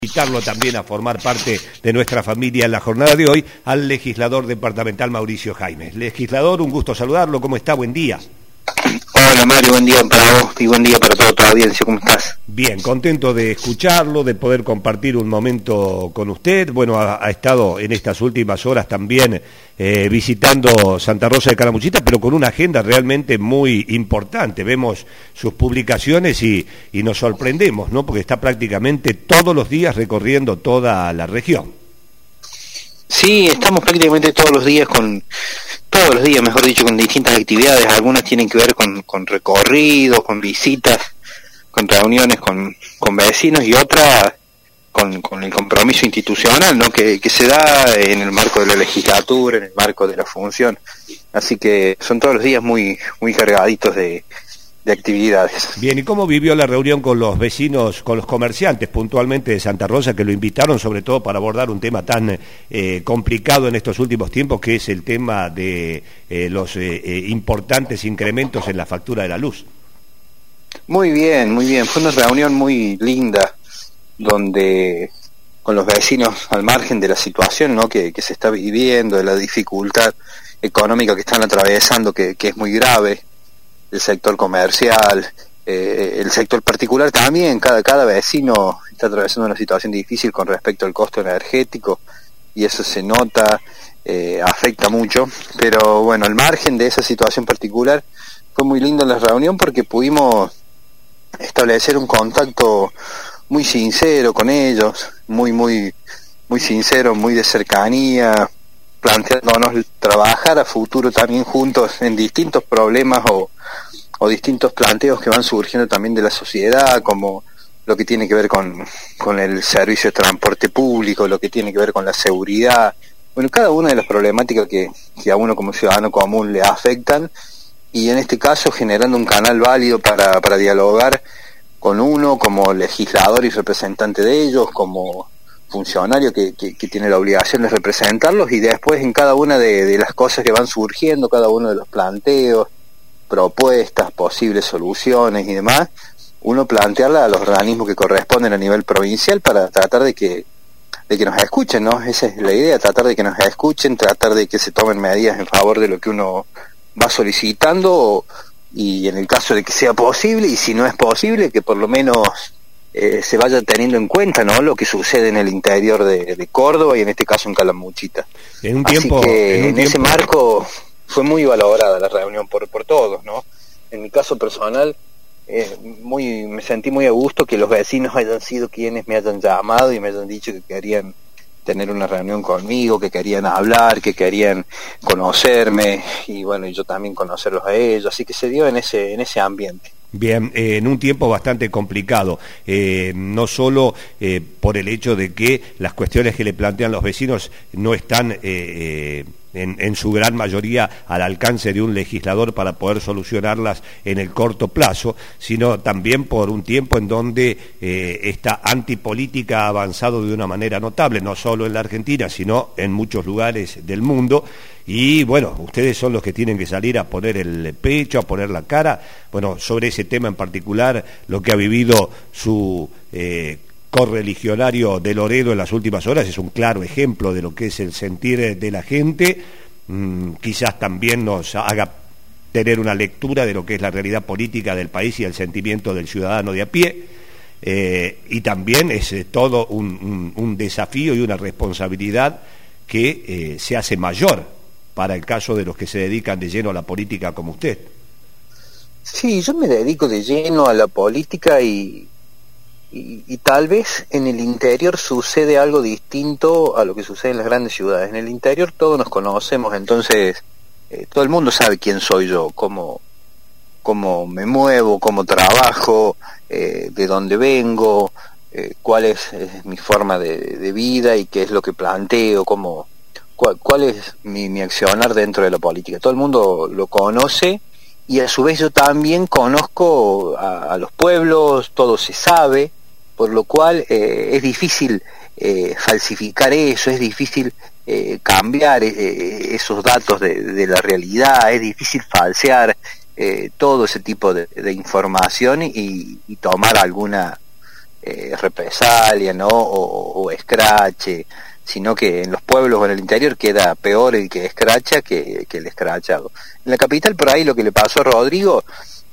Invitarlo también a formar parte de nuestra familia en la jornada de hoy al legislador departamental Mauricio Jaimes. Legislador, un gusto saludarlo, ¿cómo está? Buen día. Hola Mario, buen día para vos y buen día para toda tu audiencia, ¿cómo estás? Bien, contento de escucharlo, de poder compartir un momento con usted. Bueno, ha estado en estas últimas horas también visitando Santa Rosa de Calamuchita, pero con una agenda realmente muy importante. Vemos sus publicaciones y nos sorprendemos, ¿no? Porque está prácticamente todos los días recorriendo toda la región. Sí, estamos prácticamente todos los días, mejor dicho, con distintas actividades. Algunas tienen que ver con recorridos, con visitas, con reuniones con vecinos, y otras con el compromiso institucional, ¿no? que se da en el marco de la legislatura, en el marco de la función. Así que son todos los días muy cargaditos de actividades. Bien, ¿y cómo vivió la reunión con los vecinos, con los comerciantes puntualmente de Santa Rosa, que lo invitaron sobre todo para abordar un tema tan complicado en estos últimos tiempos, que es el tema de los importantes incrementos en la factura de la luz? Muy bien, fue una reunión muy linda, donde con los vecinos, al margen de la situación, ¿no? que se está viviendo, de la dificultad económica que están atravesando, que es muy grave, el sector comercial, el sector particular también. Cada vecino está atravesando una situación difícil con respecto al costo energético, y eso se nota, afecta mucho. Pero bueno, al margen de esa situación particular, fue muy lindo la reunión porque pudimos establecer un contacto muy sincero con ellos, muy sincero, muy de cercanía, planteándonos trabajar a futuro también juntos en distintos problemas o distintos planteos que van surgiendo también de la sociedad, como lo que tiene que ver con el servicio de transporte público, lo que tiene que ver con la seguridad. Bueno, cada una de las problemáticas que a uno como ciudadano común le afectan, y en este caso generando un canal válido para dialogar con uno como legislador y representante de ellos, como funcionario que tiene la obligación de representarlos, y después en cada una de las cosas que van surgiendo, cada uno de los planteos, propuestas, posibles soluciones y demás, uno plantearla a los organismos que corresponden a nivel provincial para tratar de que nos escuchen, ¿no? Esa es la idea, tratar de que nos escuchen, tratar de que se tomen medidas en favor de lo que uno va solicitando, y en el caso de que sea posible, y si no es posible, que por lo menos se vaya teniendo en cuenta, ¿no? Lo que sucede en el interior de Córdoba, y en este caso en Calamuchita. Así que en ese marco fue muy valorada la reunión por todos, ¿no? En mi caso personal, me sentí muy a gusto que los vecinos hayan sido quienes me hayan llamado y me hayan dicho que querían tener una reunión conmigo, que querían hablar, que querían conocerme, y bueno, y yo también conocerlos a ellos. Así que se dio en ese ambiente. Bien, en un tiempo bastante complicado, no solo por el hecho de que las cuestiones que le plantean los vecinos no están en su gran mayoría al alcance de un legislador para poder solucionarlas en el corto plazo, sino también por un tiempo en donde esta antipolítica ha avanzado de una manera notable, no solo en la Argentina, sino en muchos lugares del mundo. Y bueno, ustedes son los que tienen que salir a poner el pecho, a poner la cara. Bueno, sobre ese tema en particular, lo que ha vivido su correligionario de Loredo en las últimas horas es un claro ejemplo de lo que es el sentir de la gente. Quizás también nos haga tener una lectura de lo que es la realidad política del país y el sentimiento del ciudadano de a pie. Y también es todo un desafío y una responsabilidad que se hace mayor para el caso de los que se dedican de lleno a la política como usted. Sí, yo me dedico de lleno a la política, y tal vez en el interior sucede algo distinto a lo que sucede en las grandes ciudades. En el interior todos nos conocemos, entonces todo el mundo sabe quién soy yo, cómo me muevo, cómo trabajo, de dónde vengo, cuál es mi forma de vida y qué es lo que planteo, cuál es mi accionar dentro de la política. Todo el mundo lo conoce, y a su vez yo también conozco a los pueblos, todo se sabe, por lo cual es difícil falsificar eso, es difícil cambiar esos datos de la realidad, es difícil falsear todo ese tipo de información y tomar alguna represalia, ¿no? O escrache, sino que en los pueblos o en el interior queda peor el que escracha que el escrachado. En la capital, por ahí, lo que le pasó a Rodrigo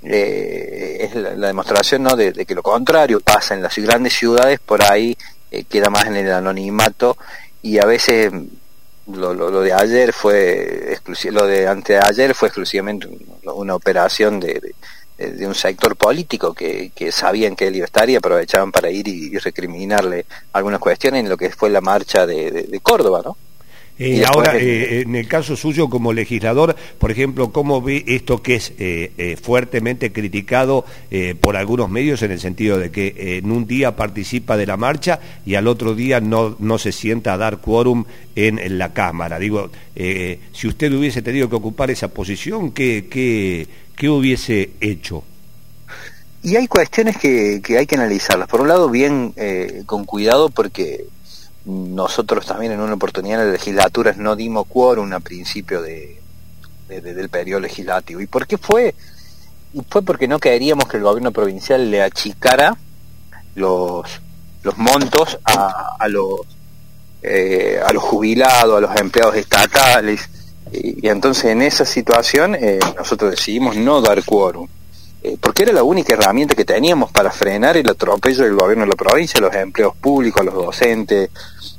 es la demostración, ¿no? de que lo contrario pasa en las grandes ciudades. Por ahí queda más en el anonimato, y a veces lo de ayer fue lo de anteayer fue exclusivamente una operación de un sector político que sabían que él iba a estar y aprovechaban para ir y recriminarle algunas cuestiones en lo que fue la marcha de Córdoba, ¿no? Ahora, en el caso suyo como legislador, por ejemplo, ¿cómo ve esto que es fuertemente criticado por algunos medios, en el sentido de que en un día participa de la marcha y al otro día no se sienta a dar quórum en la Cámara? Digo, si usted hubiese tenido que ocupar esa posición, ¿qué hubiese hecho? Y hay cuestiones que hay que analizarlas. Por un lado, bien con cuidado, porque nosotros también en una oportunidad en las legislaturas no dimos quórum a principio del periodo legislativo. ¿Y por qué fue? Y fue porque no queríamos que el gobierno provincial le achicara los montos a los jubilados, a los empleados estatales, y entonces en esa situación nosotros decidimos no dar quórum. Porque era la única herramienta que teníamos para frenar el atropello del gobierno de la provincia a los empleos públicos, a los docentes,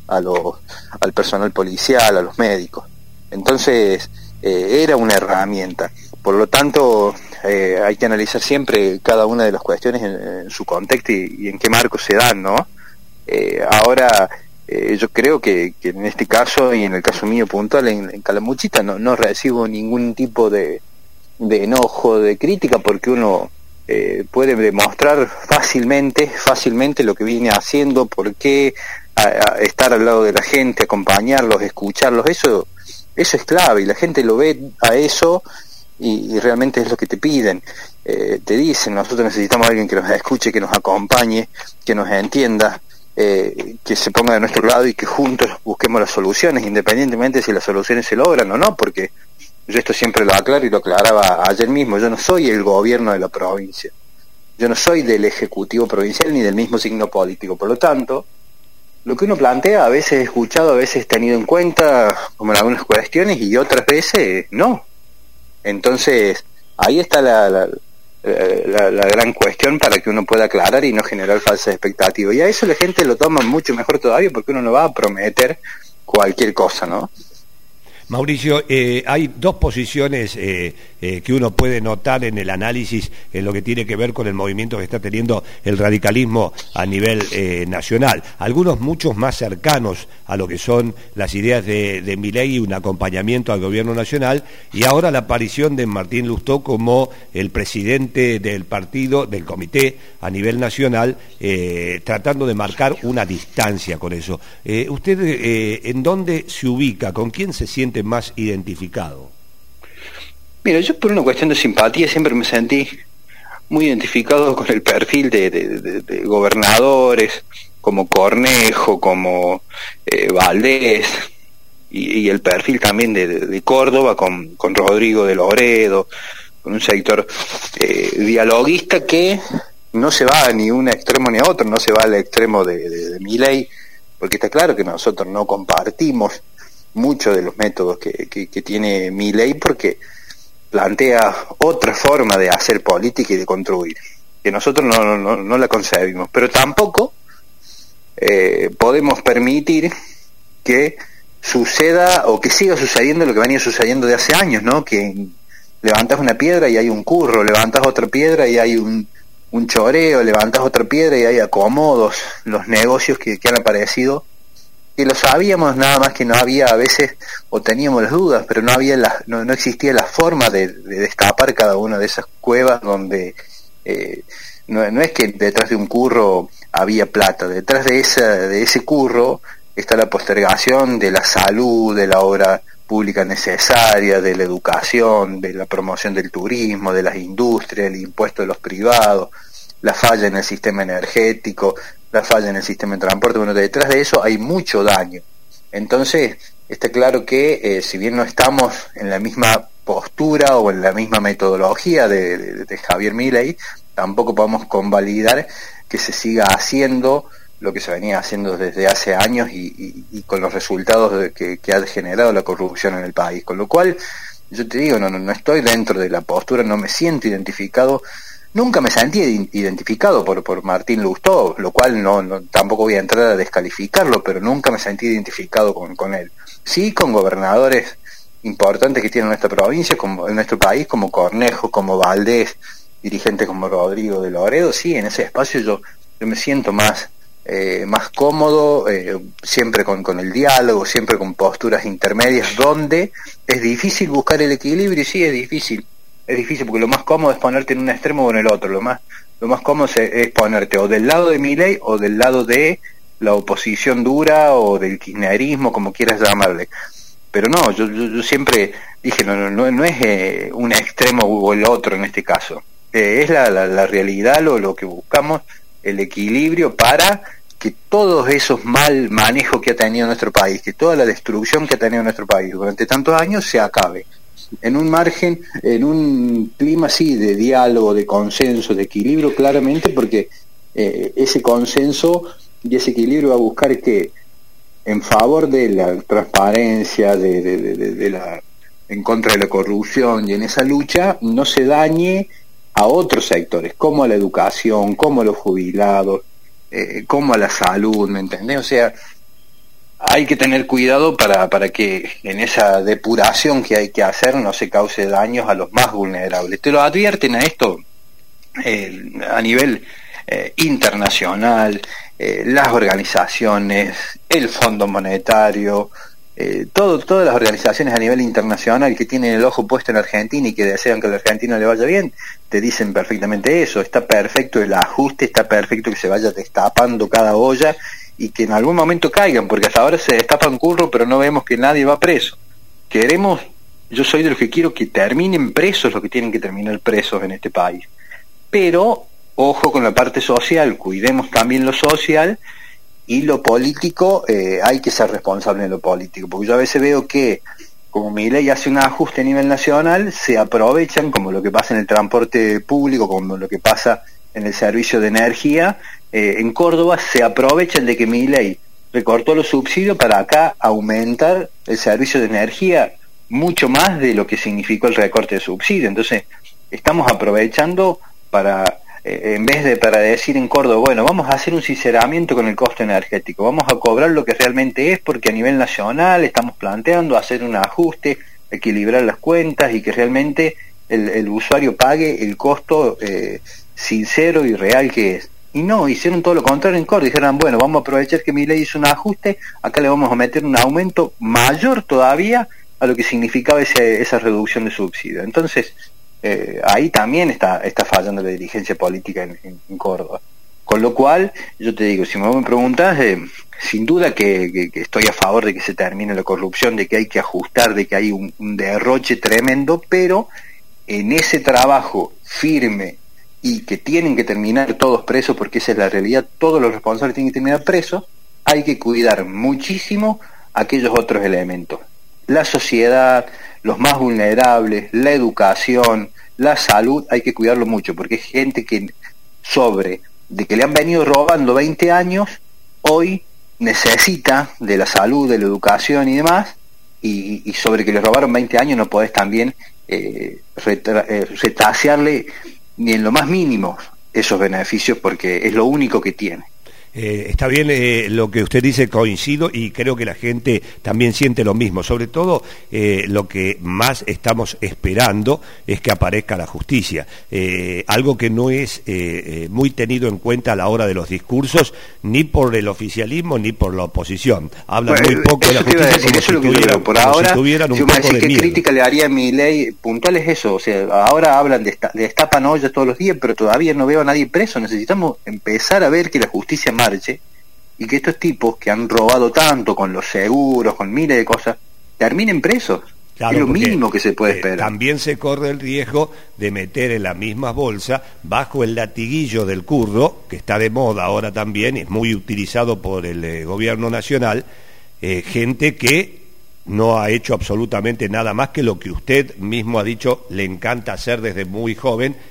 al personal policial, a los médicos. Entonces era una herramienta. Por lo tanto, hay que analizar siempre cada una de las cuestiones en su contexto y en qué marco se dan, ¿no? Ahora, yo creo que en este caso, y en el caso mío puntual, en Calamuchita, no recibo ningún tipo de enojo, de crítica, porque uno puede demostrar fácilmente lo que viene haciendo, por qué estar al lado de la gente, acompañarlos, escucharlos. Eso es clave, y la gente lo ve a eso y realmente es lo que te piden. Te dicen: nosotros necesitamos a alguien que nos escuche, que nos acompañe, que nos entienda, que se ponga de nuestro lado y que juntos busquemos las soluciones, independientemente si las soluciones se logran o no, porque yo esto siempre lo aclaro y lo aclaraba ayer mismo: yo no soy el gobierno de la provincia, yo no soy del Ejecutivo provincial ni del mismo signo político. Por lo tanto, lo que uno plantea a veces es escuchado, a veces es tenido en cuenta, como en algunas cuestiones, y otras veces no. Entonces, ahí está la gran cuestión para que uno pueda aclarar y no generar falsas expectativas. Y a eso la gente lo toma mucho mejor todavía, porque uno no va a prometer cualquier cosa, ¿no? Mauricio, hay dos posiciones que uno puede notar en el análisis en lo que tiene que ver con el movimiento que está teniendo el radicalismo a nivel nacional. Algunos muchos más cercanos a lo que son las ideas de Milei y un acompañamiento al gobierno nacional, y ahora la aparición de Martín Lustó como el presidente del partido, del comité a nivel nacional, tratando de marcar una distancia con eso. ¿Usted en dónde se ubica? ¿Con quién se siente más identificado? Mira, yo por una cuestión de simpatía siempre me sentí muy identificado con el perfil de gobernadores como Cornejo, como Valdés, y el perfil también de Córdoba con Rodrigo de Loredo, con un sector dialoguista que no se va ni un extremo ni a otro, no se va al extremo de Milei, porque está claro que nosotros no compartimos muchos de los métodos que tiene Milei, porque plantea otra forma de hacer política y de construir, que nosotros no la concebimos, pero tampoco podemos permitir que suceda o que siga sucediendo lo que venía sucediendo de hace años, ¿no? Que levantas una piedra y hay un curro, levantas otra piedra y hay un choreo, levantas otra piedra y hay acomodos, los negocios que han aparecido, que lo sabíamos, nada más que no había a veces, o teníamos las dudas, pero no existía la forma de destapar cada una de esas cuevas donde no es que detrás de un curro había plata, detrás de ese curro está la postergación de la salud, de la obra pública necesaria, de la educación, de la promoción del turismo, de las industrias, el impuesto de los privados, la falla en el sistema energético, la falla en el sistema de transporte. Bueno, detrás de eso hay mucho daño. Entonces, está claro que si bien no estamos en la misma postura o en la misma metodología de Javier Milei, tampoco podemos convalidar que se siga haciendo lo que se venía haciendo desde hace años y con los resultados que ha generado la corrupción en el país. Con lo cual, yo te digo, no estoy dentro de la postura, no me siento identificado. Nunca me sentí identificado por Martín Lustó, lo cual tampoco voy a entrar a descalificarlo, pero nunca me sentí identificado con él. Sí, con gobernadores importantes que tiene nuestra provincia, como en nuestro país, como Cornejo, como Valdés, dirigentes como Rodrigo de Loredo. Sí, en ese espacio yo me siento más cómodo, siempre con el diálogo, siempre con posturas intermedias, donde es difícil buscar el equilibrio. Y sí, es difícil porque lo más cómodo es ponerte en un extremo o en el otro. Lo más cómodo es ponerte o del lado de Milei o del lado de la oposición dura o del kirchnerismo, como quieras llamarle. Pero no, yo siempre dije, no es un extremo o el otro en este caso. Es la realidad, lo que buscamos, el equilibrio para que todos esos mal manejos que ha tenido nuestro país, que toda la destrucción que ha tenido nuestro país durante tantos años se acabe. En un margen, en un clima así de diálogo, de consenso, de equilibrio, claramente, porque ese consenso y ese equilibrio va a buscar que en favor de la transparencia, en contra de la corrupción y en esa lucha no se dañe a otros sectores, como a la educación, como a los jubilados, como a la salud, ¿me entendés? O sea, hay que tener cuidado para que en esa depuración que hay que hacer no se cause daños a los más vulnerables. Te lo advierten a esto a nivel internacional, las organizaciones, el Fondo Monetario, todas las organizaciones a nivel internacional que tienen el ojo puesto en Argentina y que desean que a la Argentina le vaya bien, te dicen perfectamente eso. Está perfecto el ajuste, está perfecto que se vaya destapando cada olla y que en algún momento caigan, porque hasta ahora se destapan curro, pero no vemos que nadie va preso. Yo soy de los que quiero que terminen presos los que tienen que terminar presos en este país. Pero, ojo con la parte social, cuidemos también lo social, y lo político, hay que ser responsable en lo político, porque yo a veces veo que, como Milei hace un ajuste a nivel nacional, se aprovechan, como lo que pasa en el transporte público, como lo que pasa en el servicio de energía, en Córdoba se aprovechan de que Milei recortó los subsidios para acá aumentar el servicio de energía mucho más de lo que significó el recorte de subsidio. Entonces, estamos aprovechando en vez de para decir en Córdoba, bueno, vamos a hacer un sinceramiento con el costo energético, vamos a cobrar lo que realmente es, porque a nivel nacional estamos planteando hacer un ajuste, equilibrar las cuentas y que realmente el usuario pague el costo sincero y real que es. Y no, hicieron todo lo contrario en Córdoba, dijeron, bueno, vamos a aprovechar que Milei hizo un ajuste, acá le vamos a meter un aumento mayor todavía a lo que significaba esa reducción de subsidio. Entonces, ahí también está fallando la dirigencia política en Córdoba. Con lo cual, yo te digo, si me preguntas, sin duda que estoy a favor de que se termine la corrupción, de que hay que ajustar, de que hay un derroche tremendo, pero en ese trabajo firme y que tienen que terminar todos presos, porque esa es la realidad, todos los responsables tienen que terminar presos, hay que cuidar muchísimo aquellos otros elementos. La sociedad, los más vulnerables, la educación, la salud, hay que cuidarlo mucho, porque es gente que de que le han venido robando 20 años, hoy necesita de la salud, de la educación y demás, y sobre que le robaron 20 años no podés también retasearle ni en lo más mínimo esos beneficios, porque es lo único que tiene. Está bien lo que usted dice, coincido, y creo que la gente también siente lo mismo. Sobre todo, lo que más estamos esperando es que aparezca la justicia, algo que no es muy tenido en cuenta a la hora de los discursos, ni por el oficialismo ni por la oposición. Hablan muy poco de la justicia, si tuvieran un poco de miedo. ¿Qué crítica le haría a Milei? Puntual es eso, o sea, ahora hablan destapan ollas todos los días, pero todavía no veo a nadie preso. Necesitamos empezar a ver que la justicia marche y que estos tipos que han robado tanto con los seguros, con miles de cosas, terminen presos. Claro, es lo mínimo que se puede esperar. También se corre el riesgo de meter en la misma bolsa, bajo el latiguillo del curro, que está de moda ahora también, es muy utilizado por el gobierno nacional, gente que no ha hecho absolutamente nada más que lo que usted mismo ha dicho le encanta hacer desde muy joven,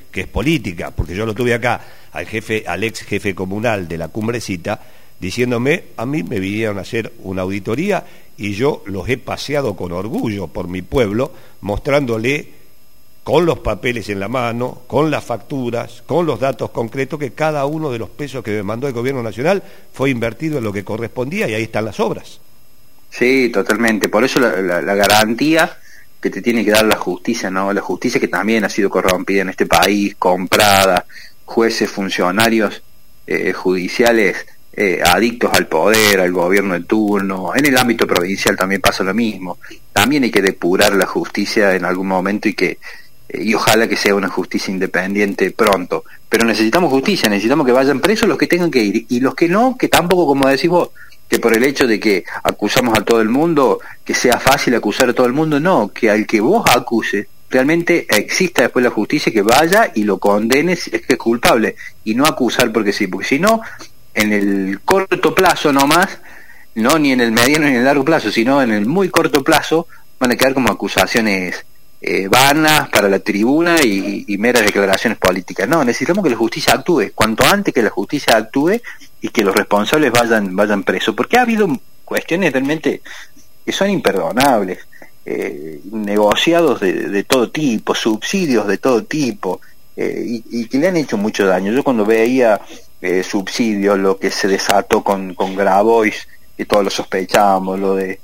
que es política, porque yo lo tuve acá al ex jefe comunal de la Cumbrecita, diciéndome, a mí me vinieron a hacer una auditoría y yo los he paseado con orgullo por mi pueblo, mostrándole con los papeles en la mano, con las facturas, con los datos concretos, que cada uno de los pesos que me mandó el gobierno nacional fue invertido en lo que correspondía, y ahí están las obras. Sí, totalmente. Por eso la garantía que te tiene que dar la justicia, ¿no? La justicia que también ha sido corrompida en este país, comprada, jueces, funcionarios judiciales adictos al poder, al gobierno de turno. En el ámbito provincial también pasa lo mismo. También hay que depurar la justicia en algún momento y ojalá que sea una justicia independiente pronto. Pero necesitamos justicia, necesitamos que vayan presos los que tengan que ir, y los que no, que tampoco, como decís vos, que por el hecho de que acusamos a todo el mundo, que sea fácil acusar a todo el mundo, no, que al que vos acuses, realmente exista después la justicia, que vaya y lo condene si es que es culpable, y no acusar porque sí, porque si no, en el corto plazo nomás, no ni en el mediano ni en el largo plazo, sino en el muy corto plazo, van a quedar como acusaciones vanas para la tribuna y meras declaraciones políticas. No, necesitamos que la justicia actúe, cuanto antes que la justicia actúe y que los responsables vayan presos, porque ha habido cuestiones realmente que son imperdonables, negociados de todo tipo, subsidios de todo tipo, y que le han hecho mucho daño. Yo cuando veía subsidios, lo que se desató con Grabois, que todos lo sospechábamos, lo de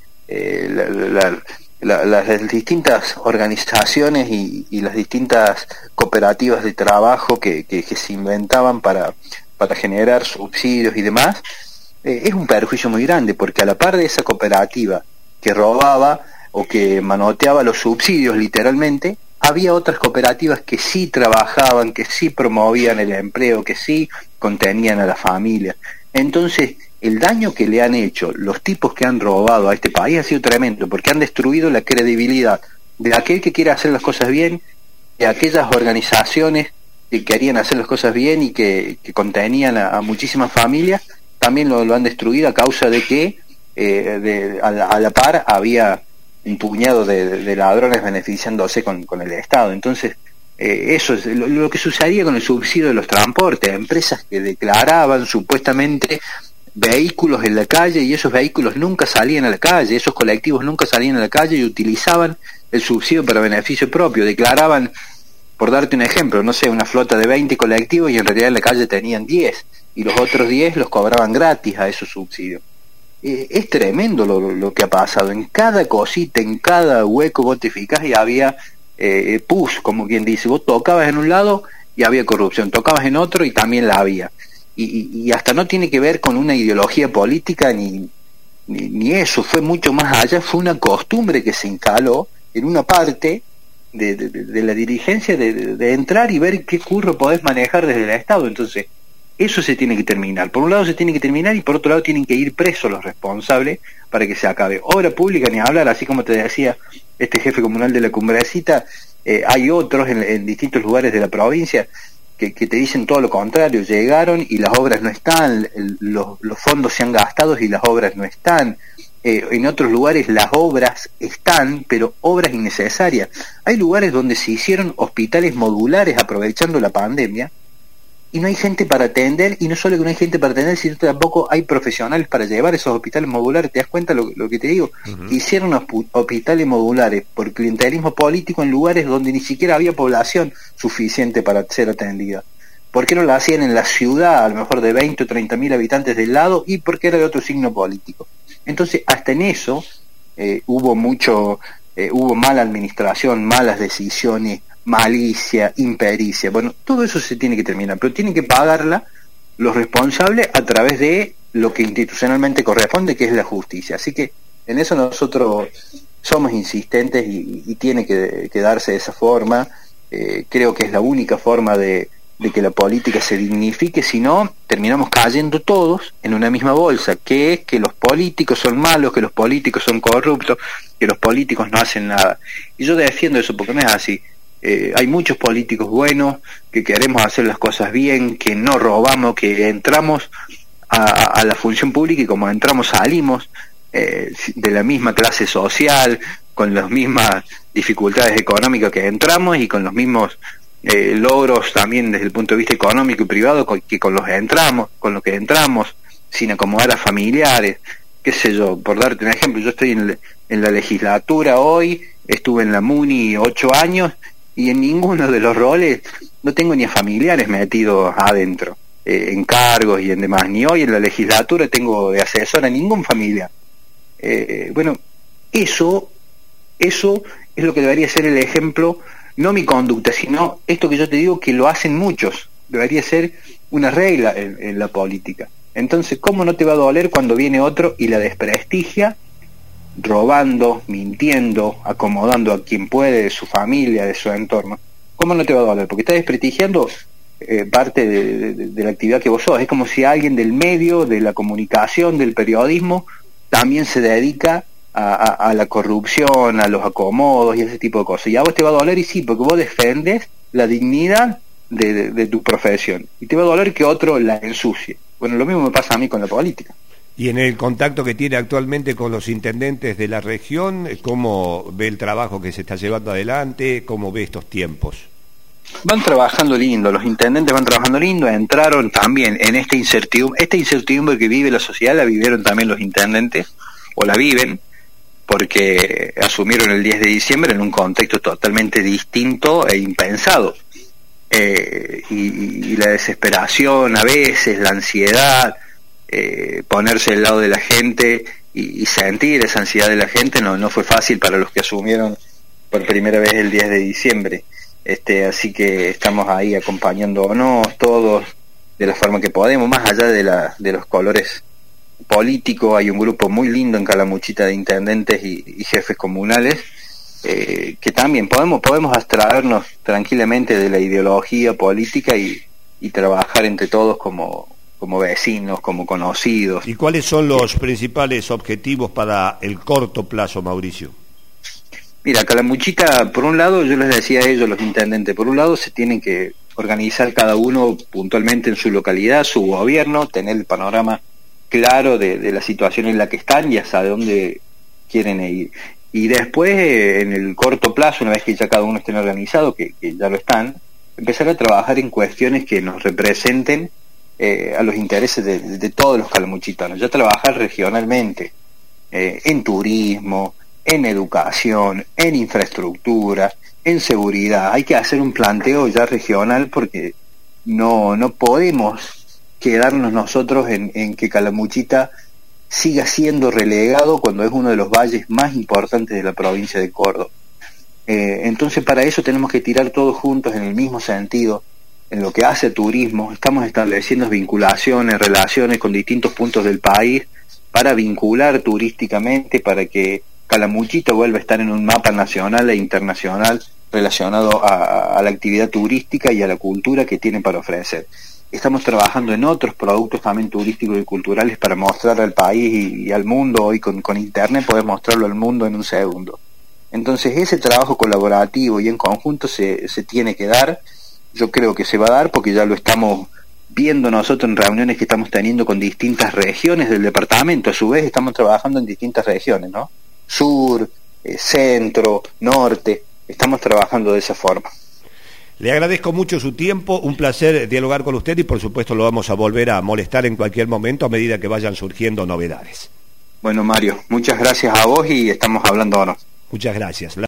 las distintas organizaciones y las distintas cooperativas de trabajo que se inventaban para generar subsidios y demás, es un perjuicio muy grande, porque a la par de esa cooperativa que robaba o que manoteaba los subsidios literalmente, había otras cooperativas que sí trabajaban, que sí promovían el empleo, que sí contenían a la familia. Entonces, el daño que le han hecho los tipos que han robado a este país ha sido tremendo, porque han destruido la credibilidad de aquel que quiere hacer las cosas bien, de aquellas organizaciones que querían hacer las cosas bien y que contenían a muchísimas familias. También lo han destruido a causa de que a la par había un puñado de ladrones beneficiándose con el Estado. Entonces, eso es lo que sucedía con el subsidio de los transportes, empresas que declaraban supuestamente vehículos en la calle, y esos vehículos nunca salían a la calle, esos colectivos nunca salían a la calle, y utilizaban el subsidio para beneficio propio. Declaraban, por darte un ejemplo, no sé, una flota de 20 colectivos, y en realidad en la calle tenían 10, y los otros 10 los cobraban gratis a esos subsidios. Es tremendo lo que ha pasado. En cada cosita, en cada hueco vos te fijás y había push, como quien dice. Vos tocabas en un lado y había corrupción, tocabas en otro y también la había. Y hasta no tiene que ver con una ideología política ni eso, fue mucho más allá, fue una costumbre que se instaló en una parte de la dirigencia de entrar y ver qué curro podés manejar desde el Estado. Entonces, eso se tiene que terminar. Por un lado se tiene que terminar, y por otro lado tienen que ir presos los responsables para que se acabe. Obra pública ni hablar, así como te decía este jefe comunal de la Cumbrecita, hay otros en distintos lugares de la provincia que te dicen todo lo contrario. Llegaron y las obras no están, los fondos se han gastado y las obras no están. En otros lugares las obras están, pero obras innecesarias. Hay lugares donde se hicieron hospitales modulares aprovechando la pandemia, y no hay gente para atender, y no solo que no hay gente para atender, sino que tampoco hay profesionales para llevar esos hospitales modulares. ¿Te das cuenta lo que te digo? Uh-huh. Hicieron hospitales modulares por clientelismo político en lugares donde ni siquiera había población suficiente para ser atendida. ¿Por qué no lo hacían en la ciudad, a lo mejor de 20 o 30 mil habitantes del lado, y porque era de otro signo político? Entonces, hasta en eso hubo mala administración, malas decisiones, malicia, impericia. Bueno, todo eso se tiene que terminar, pero tienen que pagarla los responsables a través de lo que institucionalmente corresponde, que es la justicia. Así que en eso nosotros somos insistentes y tiene que darse de esa forma. Creo que es la única forma de que la política se dignifique, si no terminamos cayendo todos en una misma bolsa, que es que los políticos son malos, que los políticos son corruptos, que los políticos no hacen nada. Y yo defiendo eso porque no es así. Hay muchos políticos buenos que queremos hacer las cosas bien, que no robamos, que entramos a la función pública y como entramos salimos de la misma clase social, con las mismas dificultades económicas que entramos y con los mismos logros también desde el punto de vista económico y privado con lo que entramos, sin acomodar a familiares, qué sé yo, por darte un ejemplo, yo estoy en la legislatura hoy, estuve en la MUNI 8 años y en ninguno de los roles no tengo ni a familiares metidos adentro, en cargos y en demás, ni hoy en la legislatura tengo de asesor a ningún familiar. Bueno, eso es lo que debería ser el ejemplo, no mi conducta, sino esto que yo te digo que lo hacen muchos, debería ser una regla en la política. Entonces, ¿cómo no te va a doler cuando viene otro y la desprestigia, robando, mintiendo, acomodando a quien puede de su familia, de su entorno? ¿Cómo no te va a doler? Porque está desprestigiando parte de la actividad que vos sos. Es como si alguien del medio, de la comunicación, del periodismo, también se dedica a la corrupción, a los acomodos y ese tipo de cosas. Y a vos te va a doler, y sí, porque vos defendes la dignidad de tu profesión. Y te va a doler que otro la ensucie. Bueno, lo mismo me pasa a mí con la política. Y en el contacto que tiene actualmente con los intendentes de la región, ¿cómo ve el trabajo que se está llevando adelante? ¿Cómo ve estos tiempos? Van trabajando lindo, los intendentes van trabajando lindo, entraron también en esta incertidumbre que vive la sociedad, la vivieron también los intendentes, o la viven, porque asumieron el 10 de diciembre en un contexto totalmente distinto e impensado. Y la desesperación a veces, la ansiedad, ponerse del lado de la gente y sentir esa ansiedad de la gente no fue fácil para los que asumieron por primera vez el 10 de diciembre. Así que estamos ahí acompañándonos todos de la forma que podemos, más allá de los colores políticos. Hay un grupo muy lindo en Calamuchita de intendentes y jefes comunales, que también podemos abstraernos tranquilamente de la ideología política y trabajar entre todos como vecinos, como conocidos. ¿Y cuáles son los principales objetivos para el corto plazo, Mauricio? Mira, Calamuchita, por un lado, yo les decía a ellos, los intendentes, por un lado se tienen que organizar cada uno puntualmente en su localidad, su gobierno, tener el panorama claro de la situación en la que están y hacia dónde quieren ir. Y después, en el corto plazo, una vez que ya cada uno esté organizado, que ya lo están, empezar a trabajar en cuestiones que nos representen a los intereses de todos los calamuchitanos, ya trabajar regionalmente, en turismo, en educación, en infraestructura, en seguridad. Hay que hacer un planteo ya regional porque no podemos quedarnos nosotros en que Calamuchita siga siendo relegado cuando es uno de los valles más importantes de la provincia de Córdoba. Entonces para eso tenemos que tirar todos juntos en el mismo sentido. En lo que hace turismo, estamos estableciendo vinculaciones, relaciones con distintos puntos del país para vincular turísticamente, para que Calamuchita vuelva a estar en un mapa nacional e internacional relacionado a la actividad turística y a la cultura que tiene para ofrecer. Estamos trabajando en otros productos también turísticos y culturales para mostrar al país y al mundo. Hoy con internet podés mostrarlo al mundo en un segundo. Entonces ese trabajo colaborativo y en conjunto se tiene que dar. Yo creo que se va a dar porque ya lo estamos viendo nosotros en reuniones que estamos teniendo con distintas regiones del departamento. A su vez estamos trabajando en distintas regiones, ¿no? Sur, centro, norte. Estamos trabajando de esa forma. Le agradezco mucho su tiempo, un placer dialogar con usted y por supuesto lo vamos a volver a molestar en cualquier momento a medida que vayan surgiendo novedades. Bueno, Mario, muchas gracias a vos y estamos hablando ahora. Muchas gracias.